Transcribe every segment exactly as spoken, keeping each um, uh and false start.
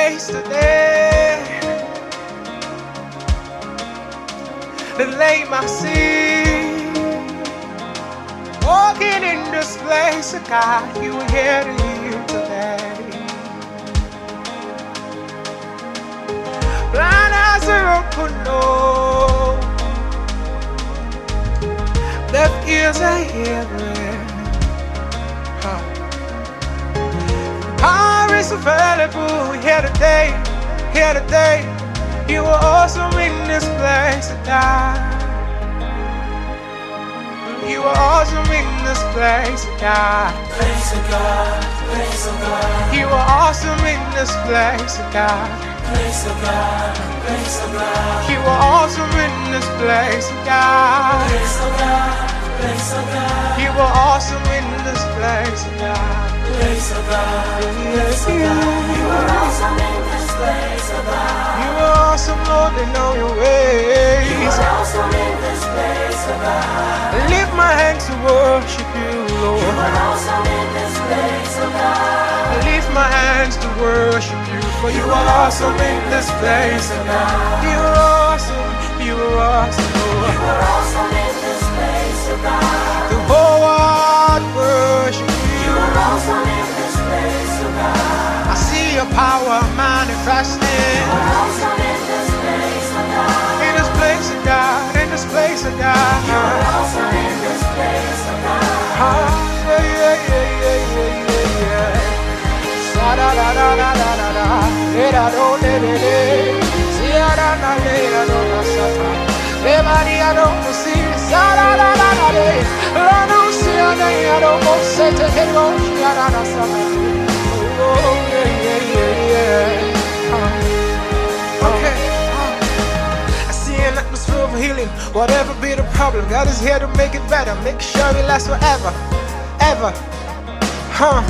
place today. The lame I see, walking in this place, God, you are here to heal today. Blind eyes are open, no. Deaf ears are hearing. Huh. Power is available here today, here today. You are awesome in this place, God. You are awesome in this place, God. Place of God, place of God. You are awesome in this place, God. Place of God, place of God. You are awesome in this place, God. Place of God, place of God. You are awesome in this place, God. Place of God, place of God. You are awesome in this place of God. You are awesome, Lord, in all your ways. You are awesome in this place of God. Lift my hands to worship you, Lord. You are awesome in this place of God. Lift my hands to worship you, for you are awesome in this place, God. You are awesome, you are awesome, Lord. You are awesome in this place of God. The whole world worship you. You are awesome in this place of God. I see your power manifesting. You are awesome in this place of God. In this place of God, in this place of God. You are awesome in this place of God. Ah, yeah, yeah, yeah, yeah, yeah, yeah. Sa da da da da da da da. Le da do le le le. Si da da da le da do da sa ta. Le Maria do si. Sa da da da da le. La do si da da do mo se te te go. Ya da da sa ta. Oh yeah yeah yeah yeah. Ah. Okay. I see an atmosphere of healing. Whatever be the problem, God is here to make it better. Make sure it lasts forever, ever. Huh?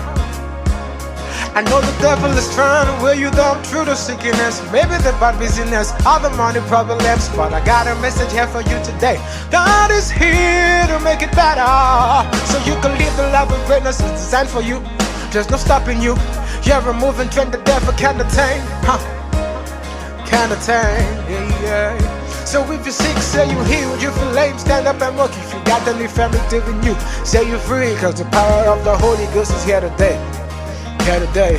I know the devil is trying to wear you down through the sickness, maybe the bad business, all the money problems, but I got a message here for you today. God is here to make it better, so you can live the life of greatness is designed for you. There's no stopping you. You're a moving trend the devil can't attain, huh? Can't attain, yeah, yeah. So if you're sick, say you healed. You feel lame, stand up and walk. If you got any family in you, say you're free, cause the power of the Holy Ghost is here today. Here today.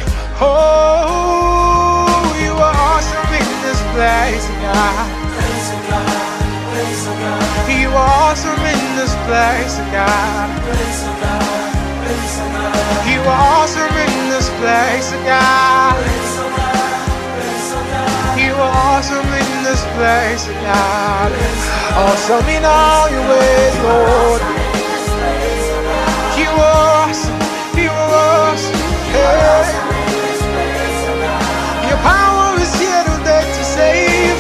Oh, you are awesome in this place, God. Place of God, place of God. You are awesome in this place, God. Place of God, place of God. You are awesome in this place, God. Place of God, place of God. You are awesome in this place, God. Awesome in all your ways, Lord. You are awesome. You are awesome. Hey. Your power is here today to save.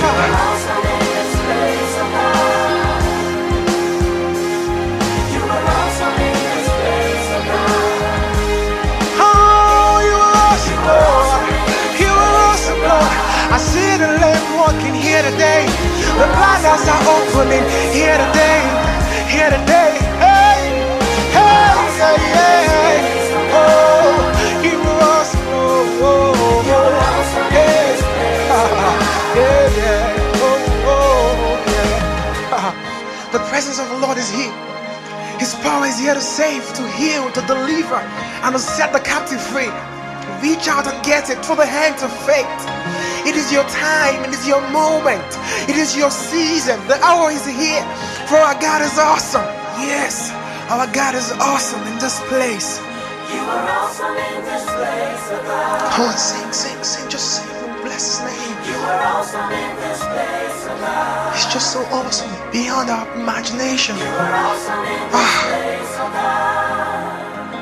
Oh, you are awesome, Lord. You are awesome, Lord. I see the lame walking here today. The blind eyes are opening here today. Here today. Hey, hey, hey, hey. Oh, you are awesome. Oh, oh, oh. Hey, yeah, yeah. Oh, oh, yeah. The presence of the Lord is here. His power is here to save, to heal, to deliver, and to set the captive free. Reach out and get it through the hands of faith. It is your time, it is your moment, it is your season. The hour is here, for our God is awesome. Yes, our God is awesome in this place. You are awesome in this place, oh God. Come on, sing, sing, sing, just sing and bless His name. You are awesome in this place, oh God. He's just so awesome, beyond our imagination. You are awesome in this place, oh God.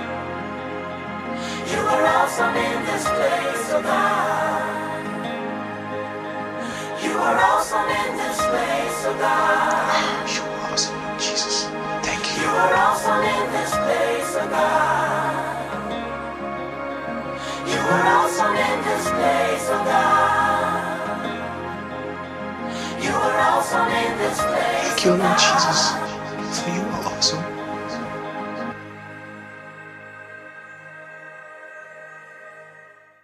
You are awesome in this place, oh God. You are awesome in this place, oh God. You are awesome, Jesus. Thank you. You are awesome in this place, oh God. You are awesome in this place, oh God. You are awesome in this place. Thank you, Lord Jesus.